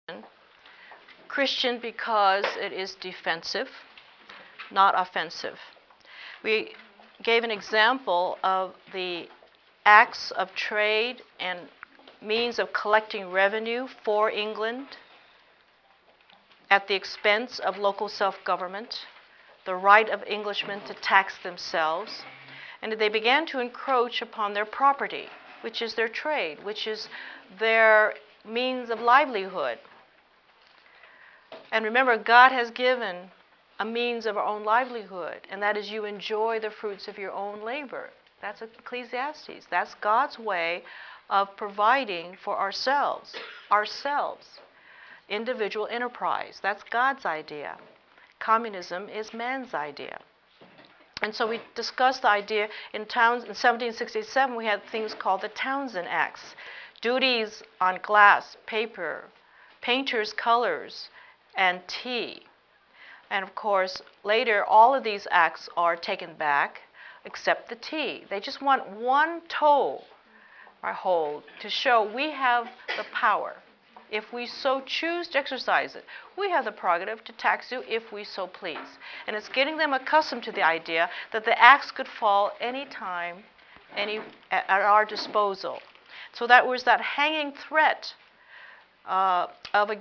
Christian because it is defensive, not offensive. We gave an example of the acts of trade and means of collecting revenue for England at the expense of local self-government, the right of Englishmen to tax themselves, and they began to encroach upon their property, which is their trade, which is their means of livelihood. And remember, God has given a means of our own livelihood, and that is you enjoy the fruits of your own labor. That's Ecclesiastes. That's God's way of providing for ourselves. Individual enterprise. That's God's idea. Communism is man's idea. And so we discussed the idea in 1767 we had things called the Townshend Acts. Duties on glass, paper, painters' colors, and tea. And of course, later all of these acts are taken back except the tea. They just want one toe or hold to show we have the power. If we so choose to exercise it, we have the prerogative to tax you if we so please. And it's getting them accustomed to the idea that the axe could fall any time, at our disposal. So that was that hanging threat of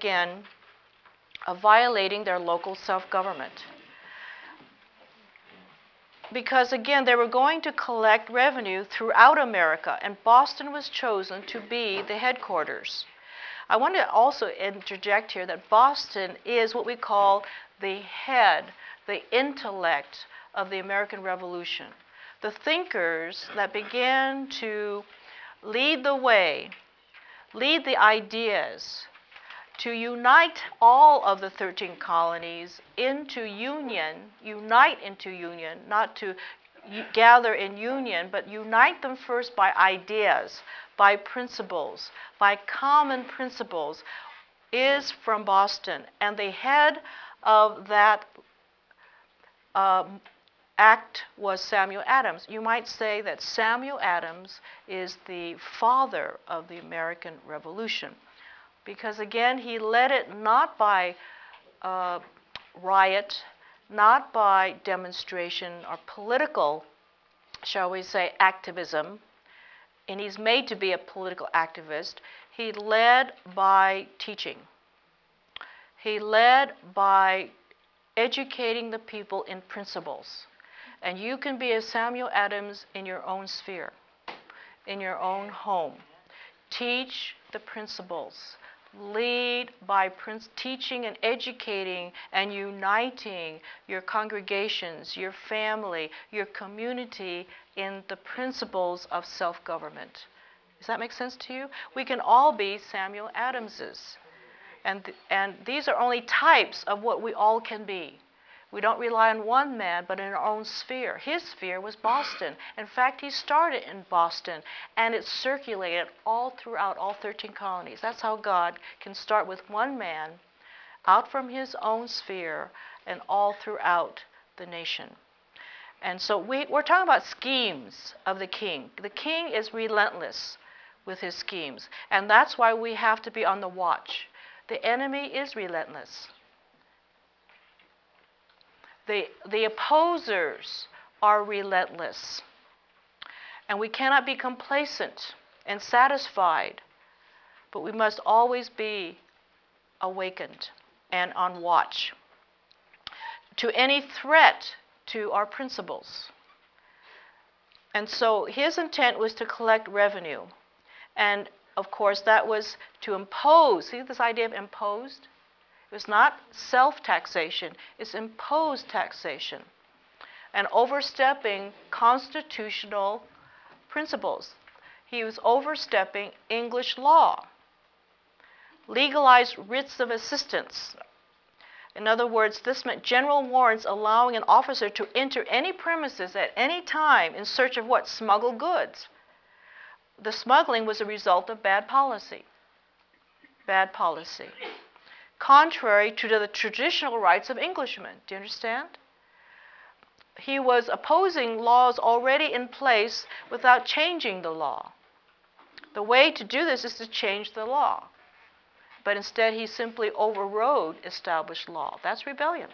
violating their local self-government. Because again, they were going to collect revenue throughout America, and Boston was chosen to be the headquarters. I want to also interject here that Boston is what we call the head, the intellect of the American Revolution. The thinkers that began to lead the way, lead the ideas, to unite all of the 13 colonies into union, unite into union, not to gather in union, but unite them first by ideas, by principles, by common principles, is from Boston. And the head of that act was Samuel Adams. You might say that Samuel Adams is the father of the American Revolution. Because again, he led it not by riot, not by demonstration or political, shall we say, activism, and he's made to be a political activist. He led by teaching. He led by educating the people in principles. And you can be a Samuel Adams in your own sphere, in your own home. Teach the principles. Lead by teaching and educating and uniting your congregations, your family, your community in the principles of self-government. Does that make sense to you? We can all be Samuel Adamses. And these are only types of what we all can be. We don't rely on one man, but in our own sphere. His sphere was Boston. In fact, he started in Boston, and it circulated all throughout all 13 colonies. That's how God can start with one man out from his own sphere and all throughout the nation. And so we're talking about schemes of the king. The king is relentless with his schemes, and that's why we have to be on the watch. The enemy is relentless. The opposers are relentless. And we cannot be complacent and satisfied, but we must always be awakened and on watch to any threat to our principles. And so his intent was to collect revenue. And of course, that was to impose. See this idea of imposed? It was not self-taxation, it's imposed taxation and overstepping constitutional principles. He was overstepping English law, legalized writs of assistance. In other words, this meant general warrants allowing an officer to enter any premises at any time in search of what? Smuggled goods. The smuggling was a result of bad policy. Bad policy. Contrary to the traditional rights of Englishmen. Do you understand? He was opposing laws already in place without changing the law. The way to do this is to change the law. but instead he simply overrode established law. That's rebellion.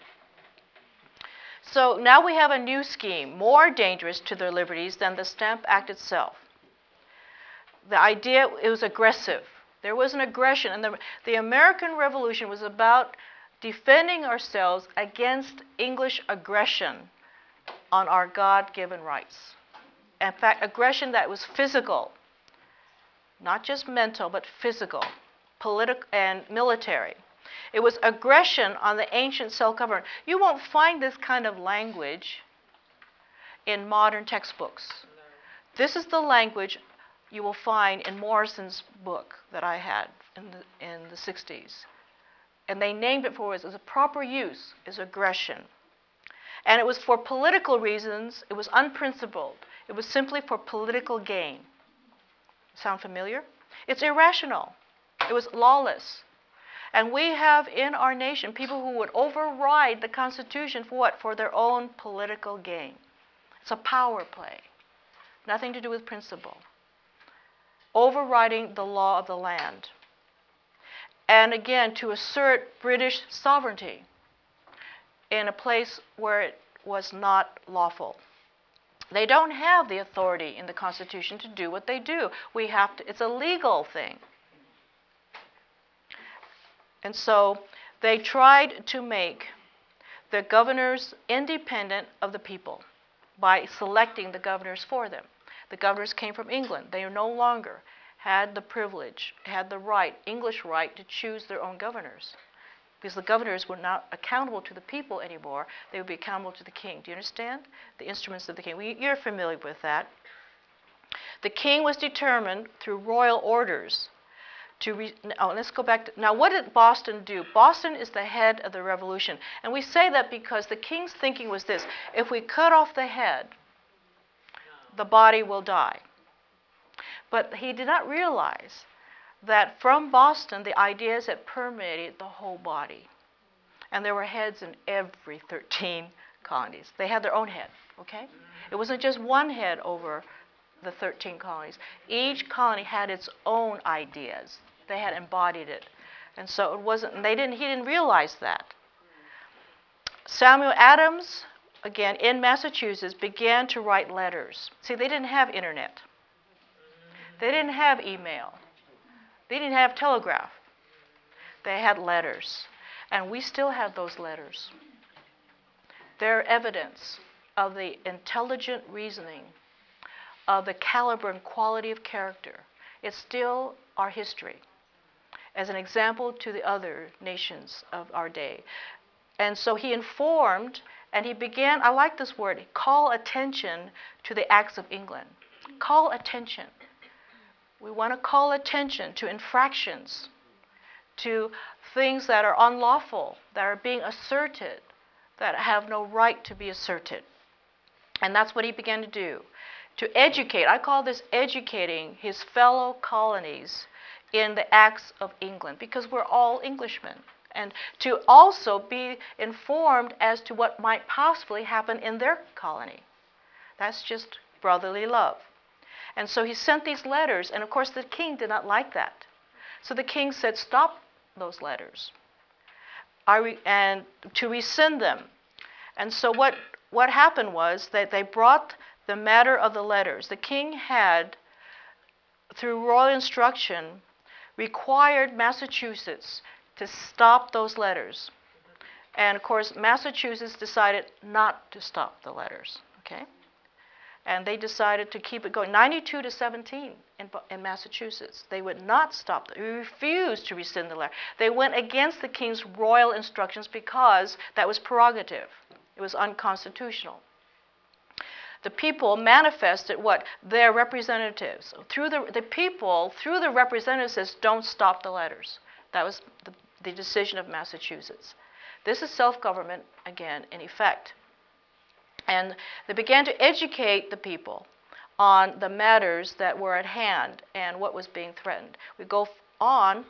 So now we have a new scheme, more dangerous to their liberties than the Stamp Act itself. The idea, it was aggressive. There was an aggression, and the American Revolution was about defending ourselves against English aggression on our God-given rights. In fact, aggression that was physical, not just mental, but physical, political, and military. It was aggression on the ancient self-government. You won't find this kind of language in modern textbooks. This is the language you will find in Morrison's book that I had in the 60s. And they named it for us as a proper use, is aggression. And it was for political reasons. It was unprincipled. It was simply for political gain. Sound familiar? It's irrational. It was lawless. And we have in our nation people who would override the Constitution for what? For their own political gain. It's a power play. Nothing to do with principle. Overriding the law of the land. And again, to assert British sovereignty in a place where it was not lawful. They don't have the authority in the Constitution to do what they do. We have to, it's a legal thing. And so they tried to make the governors independent of the people by selecting the governors for them. The governors came from England. They no longer had the privilege, had the right, English right, to choose their own governors. Because the governors were not accountable to the people anymore. They would be accountable to the king. Do you understand? The instruments of the king. You're familiar with that. The king was determined through royal orders to let's go back to, now what did Boston do? Boston is the head of the revolution. And we say that because the king's thinking was this: if we cut off the head, the body will die. But he did not realize that from Boston, the ideas had permeated the whole body. And there were heads in every 13 colonies. They had their own head, okay? It wasn't just one head over the 13 colonies. Each colony had its own ideas. They had embodied it. And so it wasn't, he didn't realize that. Samuel Adams, again, in Massachusetts, began to write letters. See, they didn't have internet. They didn't have email. They didn't have telegraph. They had letters. And we still have those letters. They're evidence of the intelligent reasoning, of the caliber and quality of character. It's still our history as an example to the other nations of our day. And so he informed, and he began, I like this word, call attention to the acts of England. Call attention. We want to call attention to infractions, to things that are unlawful, that are being asserted, that have no right to be asserted. And that's what he began to do. To educate, I call this educating his fellow colonies in the acts of England, because we're all Englishmen. And to also be informed as to what might possibly happen in their colony. That's just brotherly love. And so he sent these letters, and of course the king did not like that. So the king said, stop those letters, and to rescind them. And so what happened was that they brought the matter of the letters. The king had, through royal instruction, required Massachusetts to stop those letters. And of course, Massachusetts decided not to stop the letters, okay? And they decided to keep it going, 92-17 in Massachusetts. They would not stop. They refused to rescind the letter. They went against the king's royal instructions because that was prerogative. It was unconstitutional. The people manifested what? Their representatives. Through the people, through the representatives, says, don't stop the letters. That was the decision of Massachusetts. This is self-government, again, in effect. And they began to educate the people on the matters that were at hand and what was being threatened. We go on.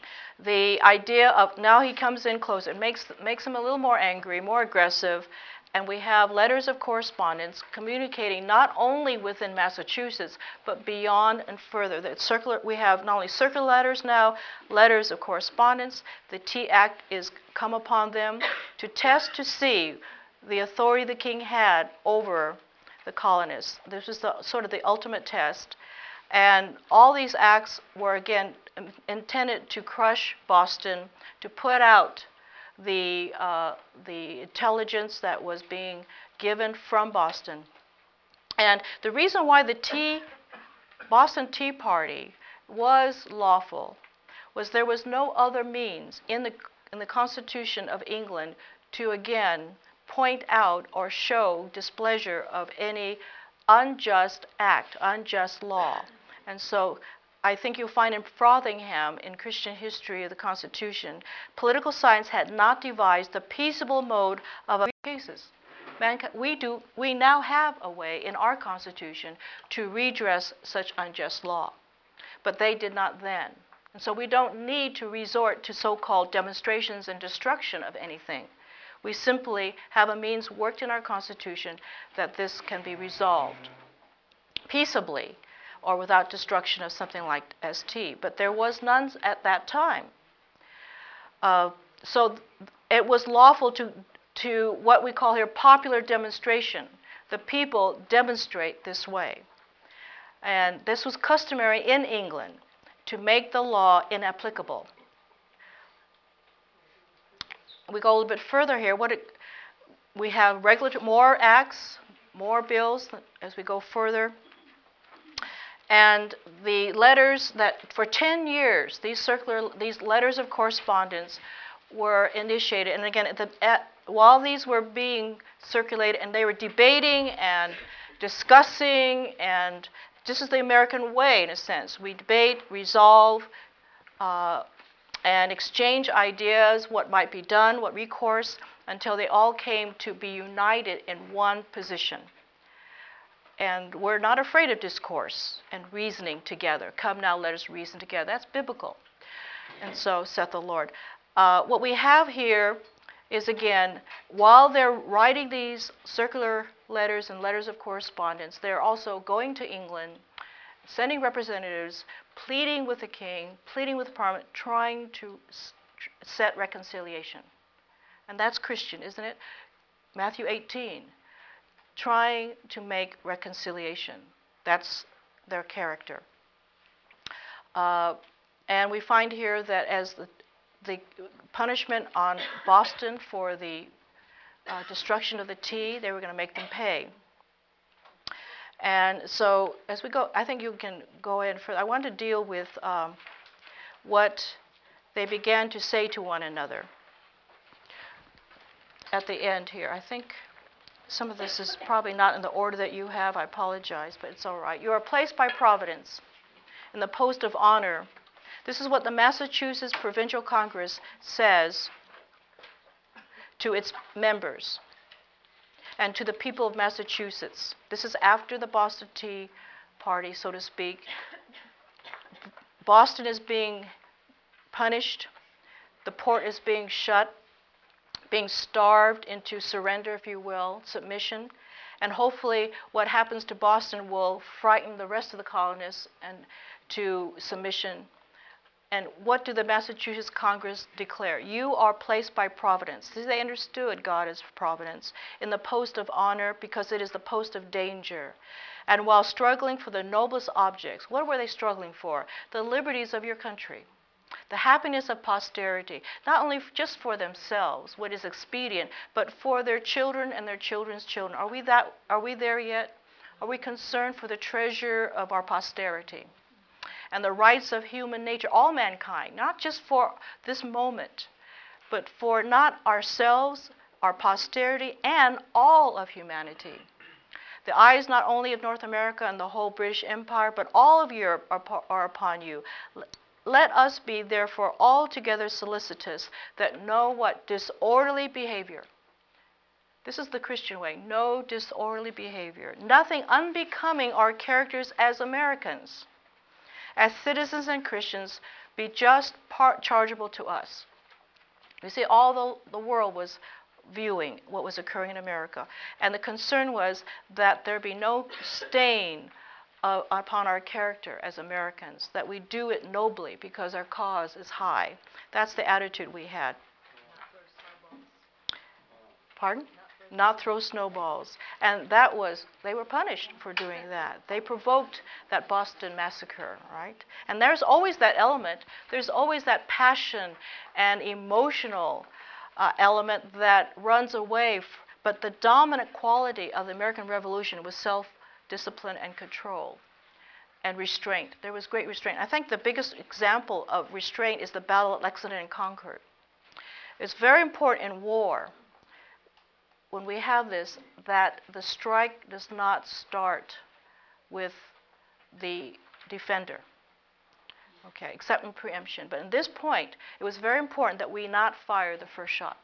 The idea of, now he comes in closer, it makes him a little more angry, more aggressive, And we have letters of correspondence communicating not only within Massachusetts, but beyond and further. We have not only circular letters now, letters of correspondence. The Tea Act is come upon them to test to see the authority the king had over the colonists. This is sort of the ultimate test. And all these acts were, again, intended to crush Boston, to put out the intelligence that was being given from Boston. And the reason why the Boston Tea Party was lawful was there was no other means in the Constitution of England to, again, point out or show displeasure of any unjust act, unjust law. And so I think you'll find in Frothingham, in Christian history of the Constitution, political science had not devised the peaceable mode of cases. We now have a way in our Constitution to redress such unjust law, but they did not then. And so we don't need to resort to so-called demonstrations and destruction of anything. We simply have a means worked in our Constitution that this can be resolved peaceably or without destruction of something like ST. But there was none at that time. So it was lawful to what we call here popular demonstration. The people demonstrate this way. And this was customary in England to make the law inapplicable. We go a little bit further here. We have more acts, more bills as we go further. And the letters that for 10 years, these letters of correspondence were initiated. And again, while these were being circulated and they were debating and discussing, and this is the American way in a sense. We debate, resolve, and exchange ideas, what might be done, what recourse, until they all came to be united in one position. And we're not afraid of discourse and reasoning together. Come now, let us reason together. That's biblical. And so saith the Lord. What we have here is, again, while they're writing these circular letters and letters of correspondence, they're also going to England, sending representatives, pleading with the king, pleading with the parliament, trying to set reconciliation. And that's Christian, isn't it? Matthew 18. Trying to make reconciliation. That's their character. And we find here that as the punishment on Boston for the destruction of the tea, they were going to make them pay. And so as we go, I think you can go in further. I want to deal with what they began to say to one another at the end here. I think some of this is probably not in the order that you have. I apologize, but it's all right. You are placed by Providence in the post of honor. This is what the Massachusetts Provincial Congress says to its members and to the people of Massachusetts. This is after the Boston Tea Party, so to speak. Boston is being punished. The port is being shut, being starved into surrender, if you will, submission. And hopefully what happens to Boston will frighten the rest of the colonists and to submission. And what do the Massachusetts Congress declare? You are placed by Providence. They understood God as Providence in the post of honor because it is the post of danger. And while struggling for the noblest objects, what were they struggling for? The liberties of your country. The happiness of posterity, not only just for themselves, what is expedient, but for their children and their children's children. Are we there yet? Are we concerned for the treasure of our posterity and the rights of human nature, all mankind, not just for this moment, but for not ourselves, our posterity, and all of humanity? The eyes not only of North America and the whole British Empire, but all of Europe are upon you. Let us be, therefore, altogether solicitous that no what disorderly behavior. This is the Christian way. No disorderly behavior. Nothing unbecoming our characters as Americans. As citizens and Christians, be just chargeable to us. You see, all the world was viewing what was occurring in America. And the concern was that there be no stain upon our character as Americans, that we do it nobly because our cause is high. That's the attitude we had. Pardon? Not throw snowballs. And that was, they were punished for doing that. They provoked that Boston massacre, right? And there's always that element, there's always that passion and emotional element that runs away. But the dominant quality of the American Revolution was self-discipline and control and restraint. There was great restraint. I think the biggest example of restraint is the Battle at Lexington and Concord. It's very important in war, when we have this, that the strike does not start with the defender, okay, except in preemption. But in this point, it was very important that we not fire the first shot.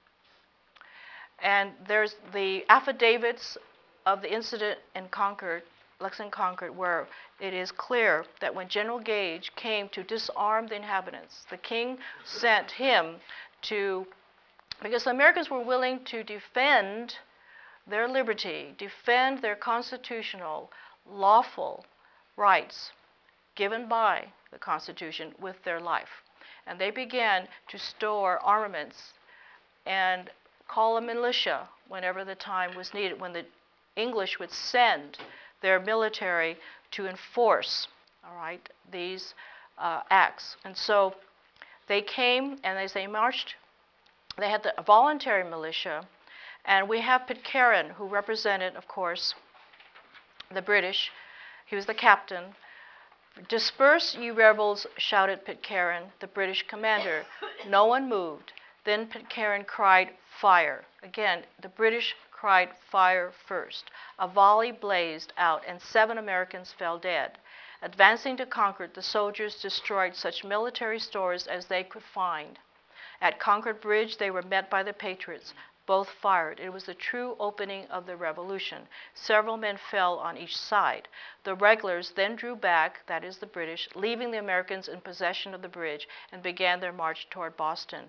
And there's the affidavits of the incident in Concord, Lexington Concord, where it is clear that when General Gage came to disarm the inhabitants, the king sent him to, because the Americans were willing to defend their liberty, defend their constitutional, lawful rights given by the Constitution with their life. And they began to store armaments and call a militia whenever the time was needed, when the English would send their military to enforce, all right, these acts. And so they came, and as they marched, they had the voluntary militia, and we have Pitcairn, who represented, of course, the British. He was the captain. "Disperse, ye rebels," shouted Pitcairn, the British commander. No one moved. Then Pitcairn cried, "Fire." Again, the British cried fire first. A volley blazed out, and 7 Americans fell dead. Advancing to Concord, the soldiers destroyed such military stores as they could find. At Concord Bridge, they were met by the Patriots. Both fired. It was the true opening of the Revolution. Several men fell on each side. The regulars then drew back, that is the British, leaving the Americans in possession of the bridge, and began their march toward Boston.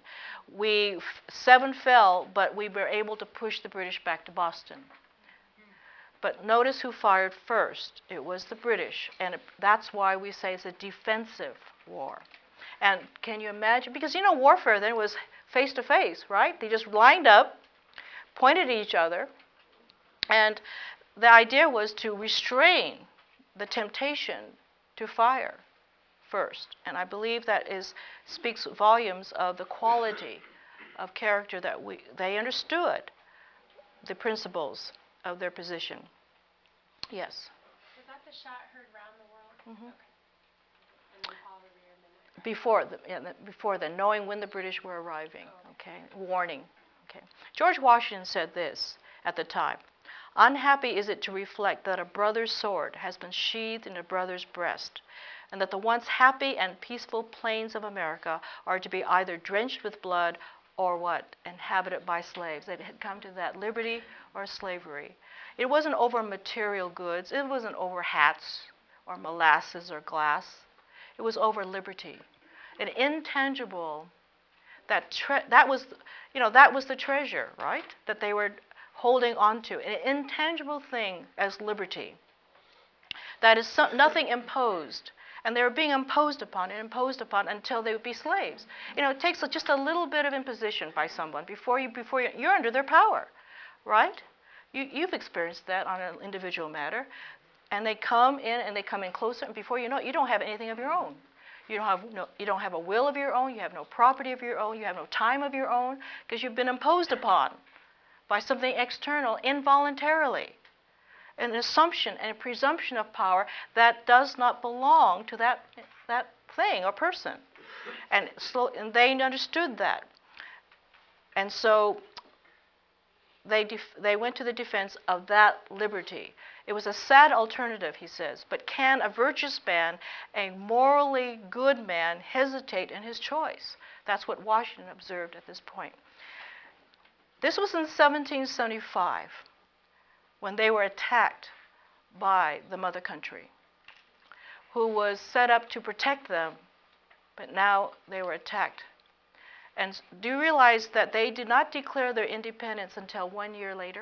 7 fell, but we were able to push the British back to Boston. But notice who fired first. It was the British, and that's why we say it's a defensive war. And can you imagine? Because, you know, warfare then was face to face, right? They just lined up, pointed at each other, and the idea was to restrain the temptation to fire first. And I believe that speaks volumes of the quality of character that they understood the principles of their position. Yes? Was that the shot heard round the world? Mm-hmm. Okay. And then Paul Revere midnight. Before then, knowing when the British were arriving, okay, warning. Okay. George Washington said this at the time: "Unhappy is it to reflect that a brother's sword has been sheathed in a brother's breast, and that the once happy and peaceful plains of America are to be either drenched with blood or what? Inhabited by slaves." It had come to that, liberty or slavery. It wasn't over material goods. It wasn't over hats or molasses or glass. It was over liberty. An intangible, that was the treasure, right? That they were holding on to. An intangible thing as liberty. That is nothing imposed. And they were being imposed upon until they would be slaves. You know, it takes just a little bit of imposition by someone before you're under their power, right? You've experienced that on an individual matter. And they come in closer, and before you know it, you don't have anything of your own. You don't have a will of your own, you have no property of your own, you have no time of your own, because you've been imposed upon by something external involuntarily. An assumption and a presumption of power that does not belong to that thing or person. And they understood that. And so they went to the defense of that liberty. It was a sad alternative, he says, but can a virtuous man, a morally good man, hesitate in his choice? That's what Washington observed at this point. This was in 1775, when they were attacked by the mother country, who was set up to protect them, but now they were attacked. And do you realize that they did not declare their independence until 1 year later?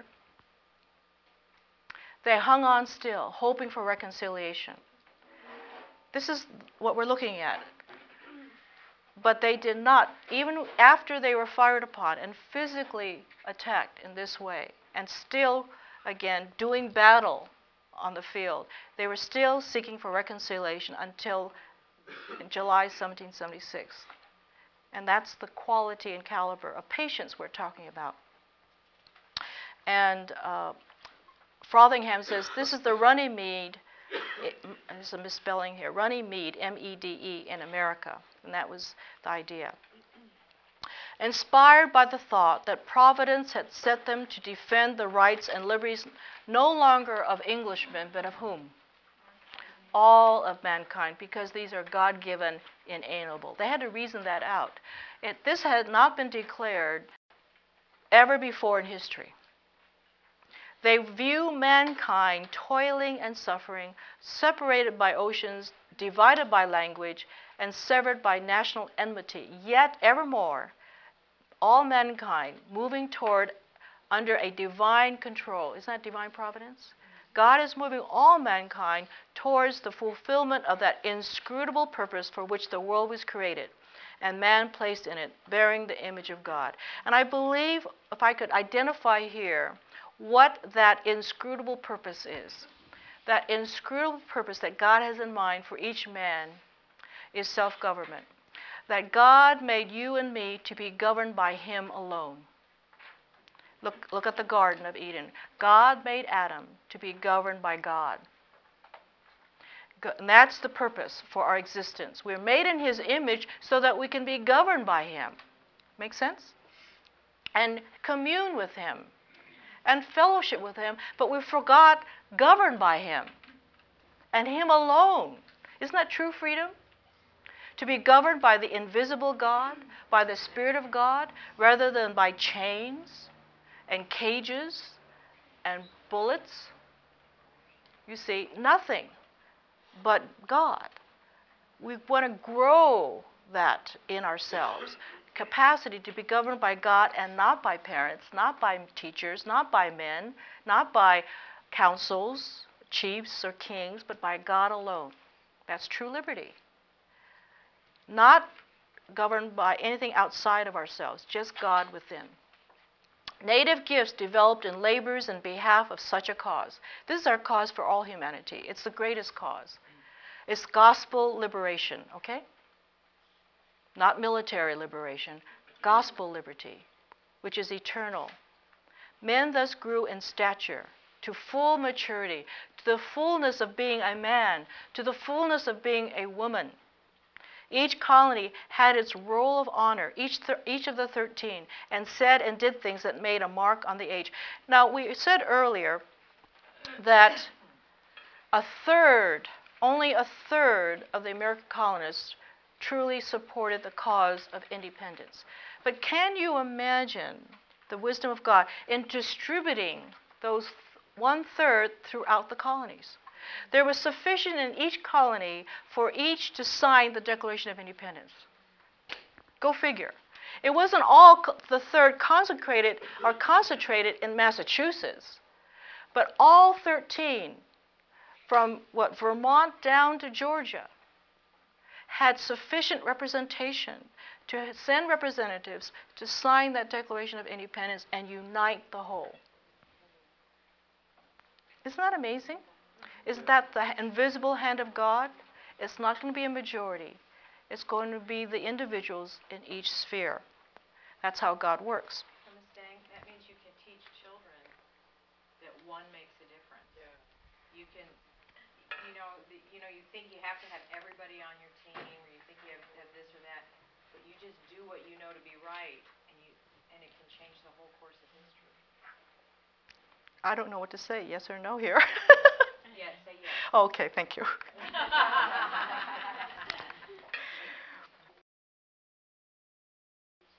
They hung on still, hoping for reconciliation. This is what we're looking at. But they did not, even after they were fired upon and physically attacked in this way, and still, again, doing battle on the field, they were still seeking for reconciliation until July 1776. And that's the quality and caliber of patience we're talking about. And Frothingham says this is the Runnymede, there's a misspelling here, Runnymede, M-E-D-E, in America. And that was the idea. Inspired by the thought that Providence had set them to defend the rights and liberties no longer of Englishmen, but of whom? All of mankind, because these are God-given, inalienable. They had to reason that out. This had not been declared ever before in history. They view mankind toiling and suffering, separated by oceans, divided by language, and severed by national enmity, yet evermore, all mankind moving toward under a divine control. Isn't that divine providence? God is moving all mankind towards the fulfillment of that inscrutable purpose for which the world was created, and man placed in it, bearing the image of God. And I believe, if I could identify here what that inscrutable purpose is, that inscrutable purpose that God has in mind for each man is self-government. That God made you and me to be governed by Him alone. Look at the Garden of Eden. God made Adam to be governed by God. And that's the purpose for our existence. We're made in His image so that we can be governed by Him. Make sense? And commune with Him. And fellowship with Him, but we forgot governed by Him. And Him alone. Isn't that true freedom? To be governed by the invisible God, by the Spirit of God, rather than by chains and cages and bullets. You see, nothing but God. We want to grow that in ourselves. Capacity to be governed by God and not by parents, not by teachers, not by men, not by councils, chiefs, or kings, but by God alone. That's true liberty. Not governed by anything outside of ourselves, just God within. Native gifts developed in labors in behalf of such a cause. This is our cause for all humanity. It's the greatest cause. It's gospel liberation, okay? Not military liberation, gospel liberty, which is eternal. Men thus grew in stature to full maturity, to the fullness of being a man, to the fullness of being a woman. Each colony had its roll of honor, each of the 13, and said and did things that made a mark on the age. Now, we said earlier that only a third of the American colonists truly supported the cause of independence. But can you imagine the wisdom of God in distributing those 1/3 throughout the colonies? There was sufficient in each colony for each to sign the Declaration of Independence. Go figure. It wasn't all the third concentrated in Massachusetts, but all 13, from Vermont down to Georgia, had sufficient representation to send representatives to sign that Declaration of Independence and unite the whole. Isn't that amazing? Isn't that the invisible hand of God? It's not going to be a majority. It's going to be the individuals in each sphere. That's how God works. So, Ms. Dang, that means you can teach children that one makes a difference. Yeah. You can, you think you have to have everybody on your team, or you think you have to have this or that, but you just do what you know to be right, and it can change the whole course of history. I don't know what to say, yes or no here. Yes, say yes. Okay, thank you.